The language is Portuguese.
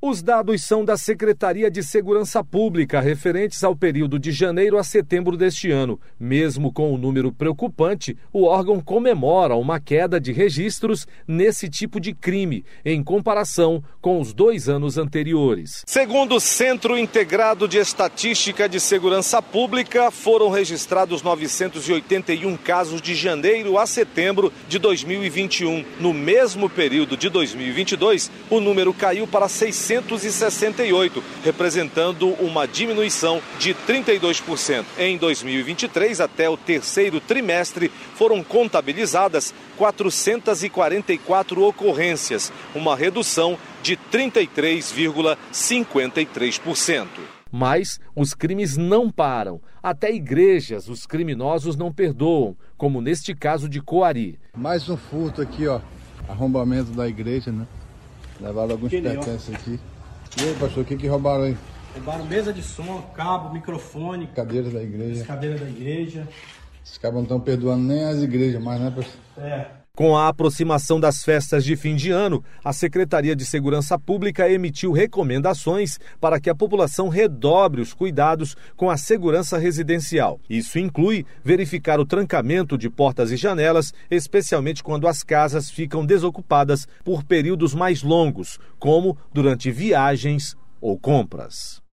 Os dados são da Secretaria de Segurança Pública, referentes ao período de janeiro a setembro deste ano. Mesmo com o número preocupante, o órgão comemora uma queda de registros nesse tipo de crime, em comparação com os 2 anos anteriores. Segundo o Centro Integrado de Estatística de Segurança Pública, foram registrados 981 casos de janeiro a setembro de 2021. No mesmo período de 2022, o número caiu para 668, representando uma diminuição de 32%. Em 2023, até o terceiro trimestre, foram contabilizadas 444 ocorrências, uma redução de 33,53%. Mas os crimes não param. Até igrejas os criminosos não perdoam, como neste caso de Coari. Mais um furto aqui, ó. Arrombamento da igreja, né? Levaram alguns pertences aqui. E aí, pastor, o que roubaram aí? Roubaram mesa de som, cabo, microfone. Cadeiras da igreja. Cadeiras da igreja. Esses cabos não estão perdoando nem as igrejas mais, né, pastor? Com a aproximação das festas de fim de ano, a Secretaria de Segurança Pública emitiu recomendações para que a população redobre os cuidados com a segurança residencial. Isso inclui verificar o trancamento de portas e janelas, especialmente quando as casas ficam desocupadas por períodos mais longos, como durante viagens ou compras.